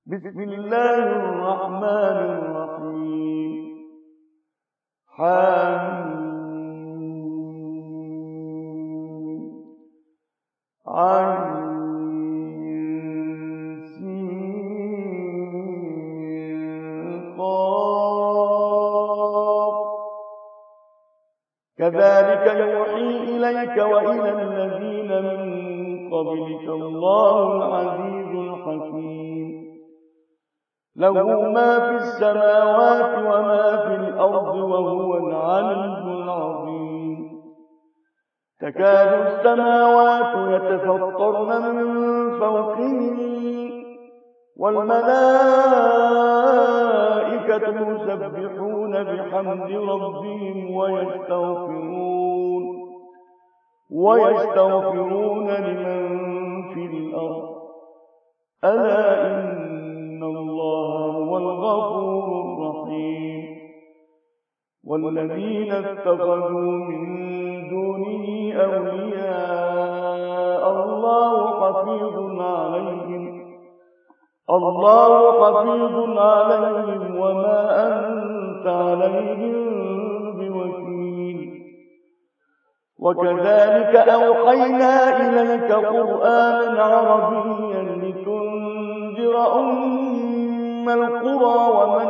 بسم الله الرحمن الرحيم. حميم عين سين قاف. كذلك يوحي إليك وإلى الذين من قبلك الله العزيز الحكيم. له ما في السماوات وما في الأرض وهو العلي العظيم. تكاد السماوات يتفطرن من فوقهم والملائكة يسبحون بحمد ربهم ويستغفرون لمن في الأرض ألا إن الله هو الغفور الرحيم. والذين اتخذوا من دونه أولياء الله حفيظ عليهم وما أنت عليهم بوكيل. وكذلك أوحينا إليك قرآنا عربيا لتنذر أم القرى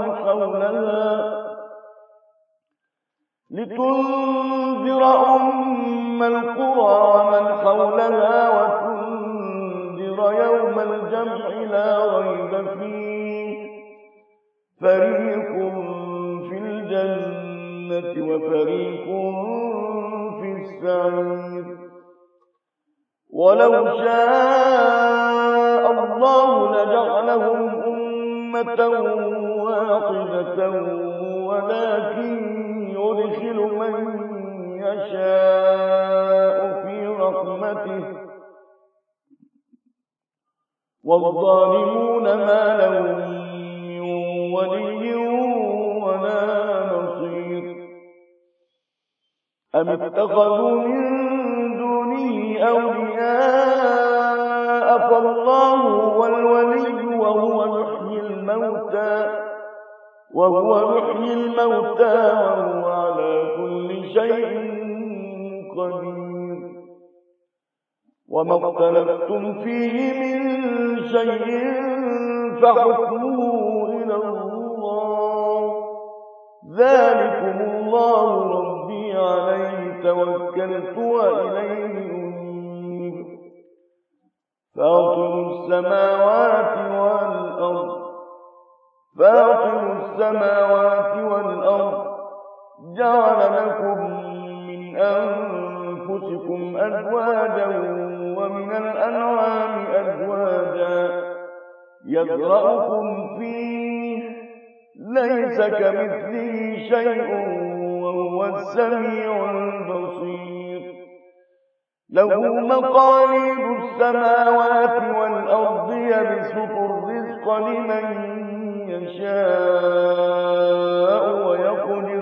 ومن حولها وتنذر يوم الجمع لا ريب فيه فريق في الجنة وفريق في السعير. ولو شاء الله لجعلهم أمة واحدة ولكن يدخل من يشاء في رحمته والظالمون ما لهم من ولي ولا نصير. أم اتخذوا من دونه أولياء فالله هو الولي وهو يحيي الموتى وهو على كل شيء قدير. وما اختلفتم فيه من شيء فحكمه إلى الله. ذلكم الله ربي عليه توكلت وإليه أنيب. فاطر السماوات والأرض جعل لكم من أنفسكم أزواجا ومن الأنعام أزواجا يذرأكم فيه ليس كمثله شيء وهو السميع البصير. له مقاليد السماوات والأرض يبسط الرزق لمن يشاء ويقدر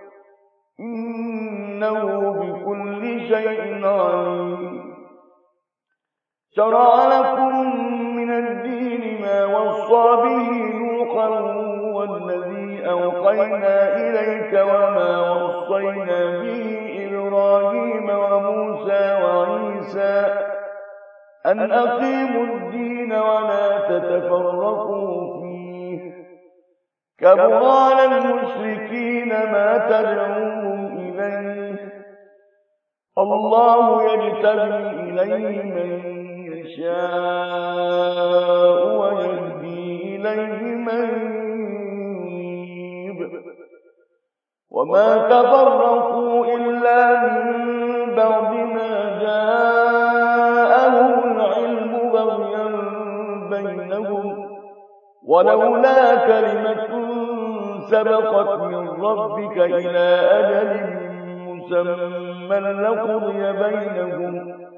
إنه بكل شيء عليم. شرع لكم من الدين ما وصى به نوحا والذي أوحينا إليك وما وصينا به إبراهيم وموسى وعيسى أن أقيموا الدين ولا تتفرقوا فيه. كبر على المشركين ما تدعوهم إليه. الله يجتبي إليه من يشاء ويهدي إليه من ينيب. وما تفرقوا إلا من بعد ما جاءهم العلم بغيا بينهم ولولا كلمة سبقت من ربك إلى أجل مسمى لقضي بينهم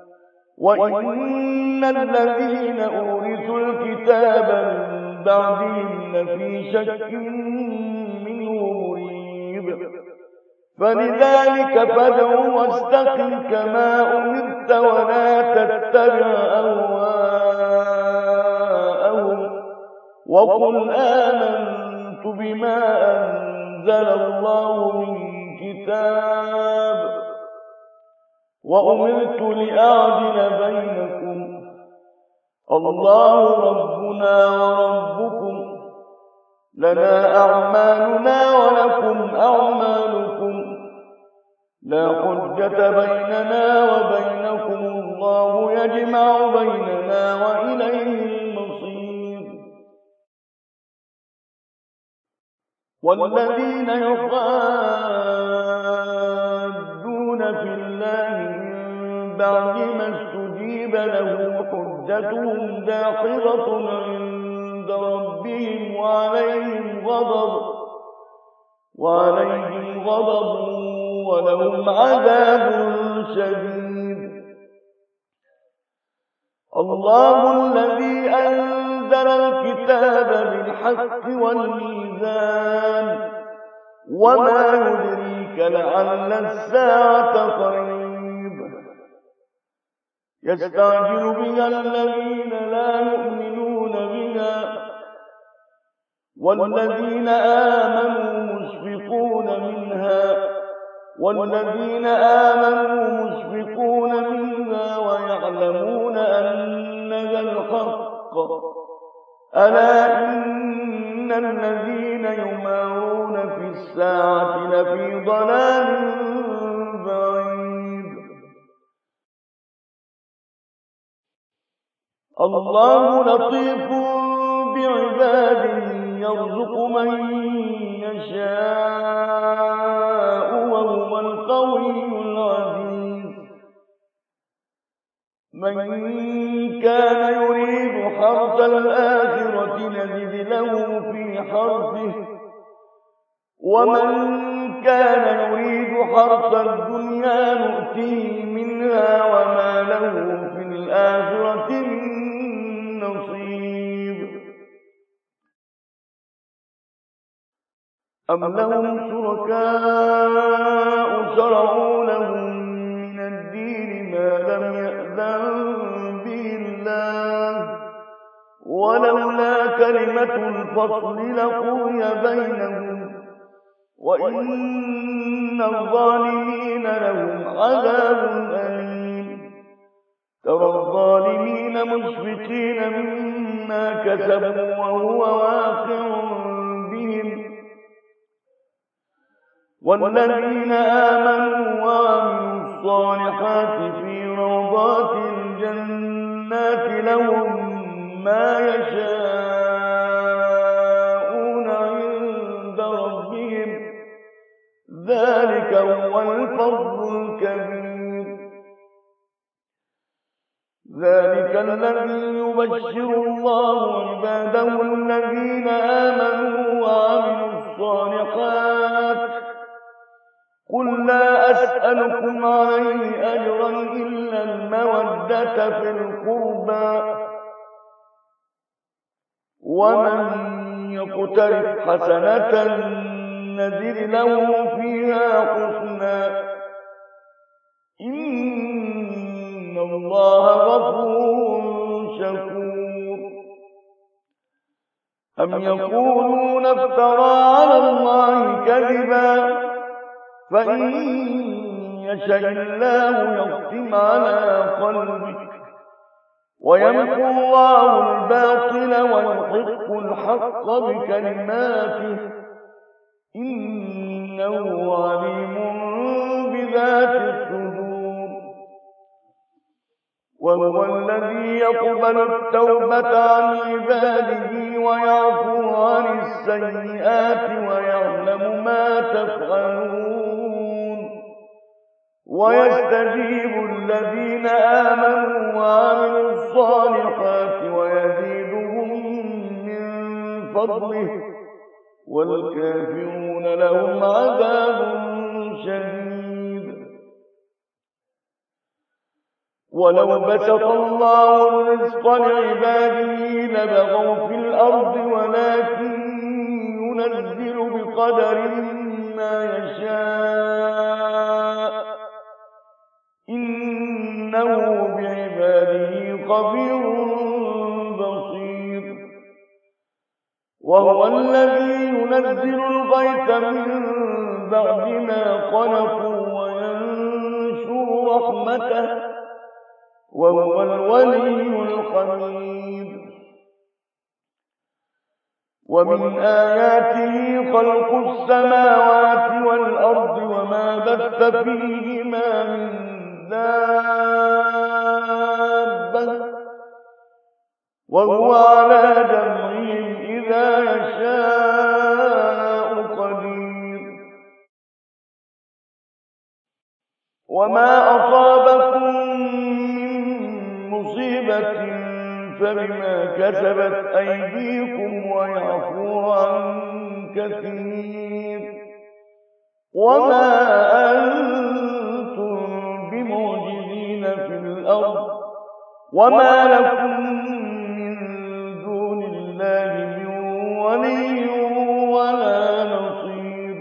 وإن الذين أورثوا الكتاب من بعدهم لفي شك منه مريب. فلذلك فادع واستقم كما أمرت ولا تتبع أهواءهم وقل آمنت بما أنزل الله من كتاب وأمرت لأعدل بينكم الله ربنا وربكم لنا أعمالنا ولكم أعمالكم لا حجة بيننا وبينكم الله يجمع بيننا وإليه المصير. والذين يحادون في الله من بعد ما استجيب له حجتهم داحضة عند ربهم وعليهم غضب ولهم عذاب شديد. الله الذي أنزل الكتاب بالحق والميزان وما يدريك لعل الساعة قريب يستعجل بها الذين لا يؤمنون بها والذين آمنوا مشفقون منها ويعلمون أنها الحق ألا إن الذين يمارون في الساعة لفي ضلال بعيد. الله لطيف بعباده يرزق من يشاء وهو القوي العزيز. من كان يريد حرث الآخرة نزد له في حرثه ومن كان يريد حرث الدنيا نؤتيه منها وما له في الآخرة من نصيب. أم لهم شركاء شرعوا لهم من الدين ما لم يأذن به الله ولولا كلمة الفصل لقضي بينهم وإن الظالمين لهم عذاب أليم. ترى الظالمين مشفقين مما كسبوا وهو واقع بهم والذين آمنوا وعملوا الصالحات في روضات الجنات لهم ما يشاءون عند ربهم ذلك هو الفضل الكبير. ذلك الذي يبشر الله عباده الذين آمنوا وعملوا الصالحات قل لا أسألكم عليه أجرا إلا المودة في القربى ومن يقترف حسنة نزد له فيها حسنا إن الله غفور شكور. أم يقولون افترى على الله كذبا فإن يشاء الله يختم على قلبك ويمحو الله الباطل ويحق الحق بكلماته إنه عليم بذات الصدور. وهو الذي يقبل التوبة عن عباده ويعفو عن السيئات ويعلم ما تفعلون ويستجيب الذين آمنوا وعملوا الصالحات ويزيدهم من فضله والكافرون لهم عذاب شديد. ولو بسط الله الرزق لعباده لبغوا في الأرض ولكن ينزل بقدر ما يشاء إنه بعباده خبير بصير. وهو الذي ينزل الغيث من بعد ما قنطوا وينشر رحمته وهو الولي الحميد. ومن آياته خلق السماوات والأرض وما بث فيهما من دابة وهو على جمعهم إذا يشاء قدير. وما أصابكم من مصيبة فبما كسبت أيديكم ويعفو عن كثير وما أنتم بمعجزين في الأرض وما لكم من دون الله من ولي ولا نصير.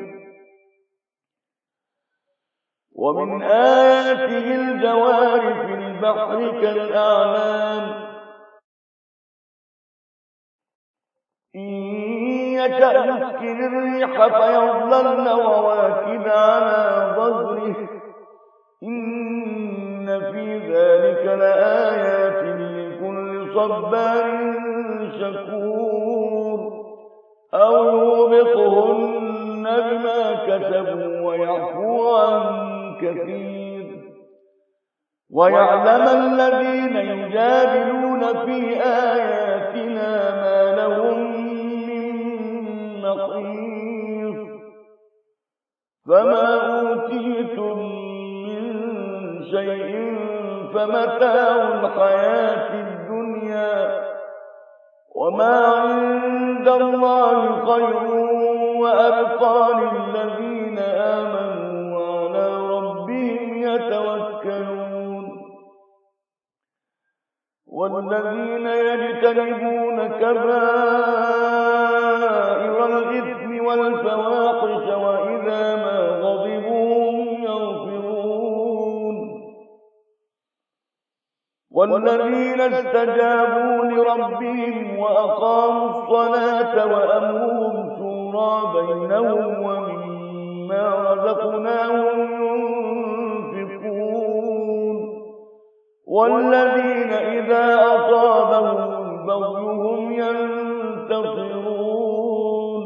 ومن آياته الجوار في البحر كالأعلام إن يشأ يسكن الريح فيظللن رواكد على ظهره إن في ذلك لآيات لكل صبار شكور أو يوبقهن بما كسبوا ويعفو عن كثير ويعلم الذين يجادلون في آياتنا ما لهم من محيص. فما أوتيتم من شيء فمتاع الحياة الدنيا وما عند الله خير وأبقى للذين آمنوا وعلى ربهم يتوكلون. والذين يجتنبون كبائر الإثم والفواحش وإذا ما غضبوا هم يغفرون. والذين استجابوا لربهم وأقاموا الصلاة وأمرهم شورى بينهم ومما رزقناهم ينفقون. والذين إذا أصابهم البغي هم ينتصرون.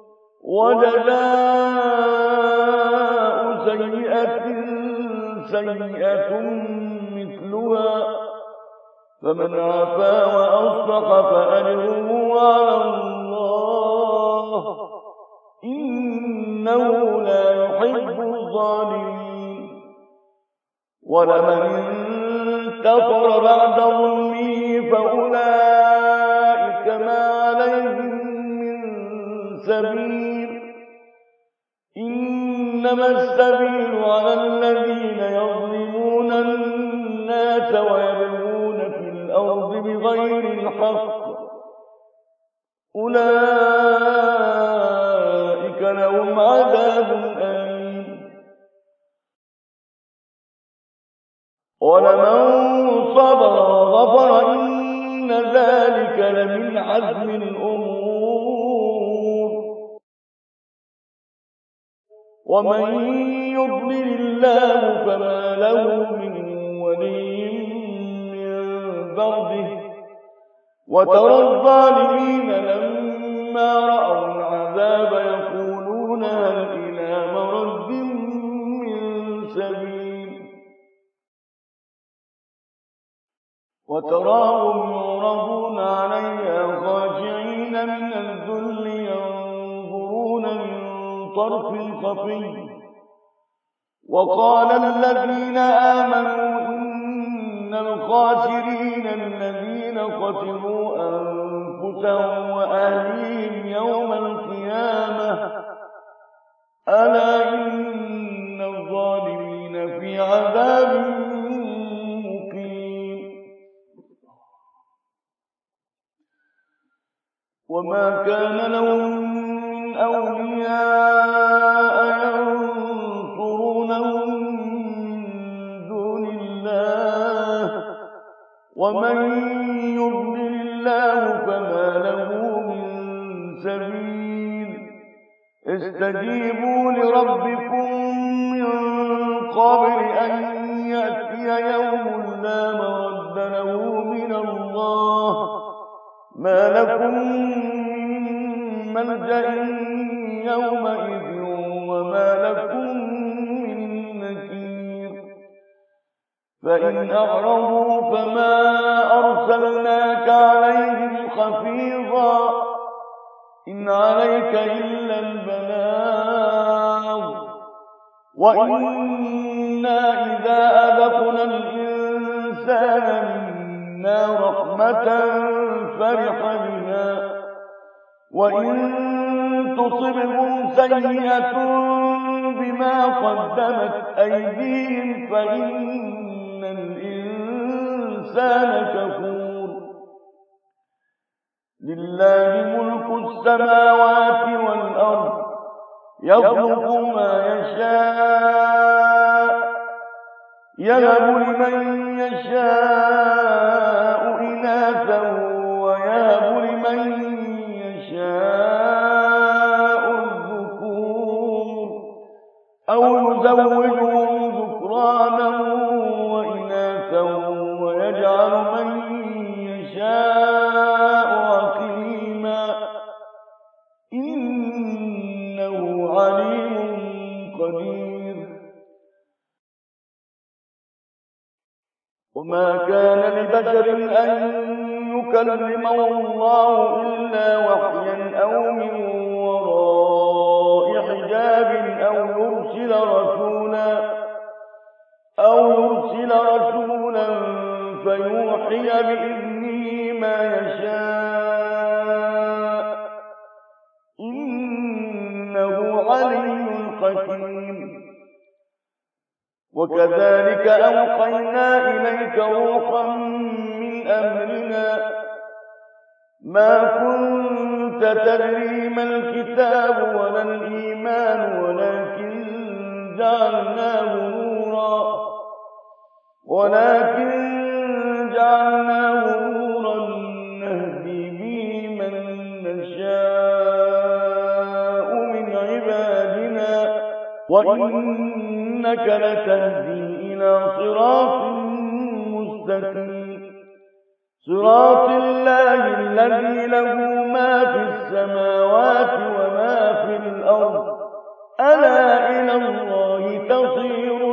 وجزاء سيئة سيئة مثلها فمن عفا وأصلح فأجره على الله إنه لا يحب الظالمين. ولمن انتصر بعد ظلمه فأولئك ما عليهم من سبيل إنما السبيل على الذين يظلمون الناس ويبغون في الأرض بغير الحق أولئك لهم عذاب أليم. ولمن صبر وغفر إن ذلك لمن عزم الأمور. ومن يضلل الله فما له من ولي من بعده وترى الظالمين لما رأوا العذاب يقولون هل إلى مرد من سبيل وتراهم يعرضون عليها خاشعين من الذل ينظرون من طرف خفي. وقال الذين آمنوا إن الخاسرين الذين خسروا أنفسهم وأهليهم يوم القيامة ألا إن الظالمين في عذاب مقيم. وما كان لهم من أولياء ينصرونهم من دون الله ومن يضلل الله فما له من استجيبوا لربكم من قبل أن يأتي يوم لا مرد له من الله ما لكم من ملجأ يومئذ وما لكم من نكير فإن أعرضوا فما أرسلناك عليهم حفيظا إن عليك إلا البلاغ وإنا إذا أذقنا الإنسان منا رحمة فرح بها وإن تصبهم سيئة بما قدمت أيديهم فإن الإنسان كفور لله ملك السماوات والأرض يخلق ما يشاء يهب لمن يشاء إناثا ويهب لمن يشاء الذكور أو يزوجهم ذكرانا وإناثا ويجعل من يشاء عقيما إنه عليم قدير وما كان لبشر أن يكلمه الله إلا وحيا أو من وراء حجاب أو يرسل رسولا فيوحي بإذنه ما يشاء إنه علي حكيم وكذلك أوحينا إليك روحا من أمرنا ما كنت تدري ما الكتاب ولا الإيمان ولكن جعلناه نورا نهدي به من نشاء من عبادنا وإنك لتهدي إلى صراط مستقيم صراط الله الذي له ما في السماوات وما في الأرض ألا إلى الله تصير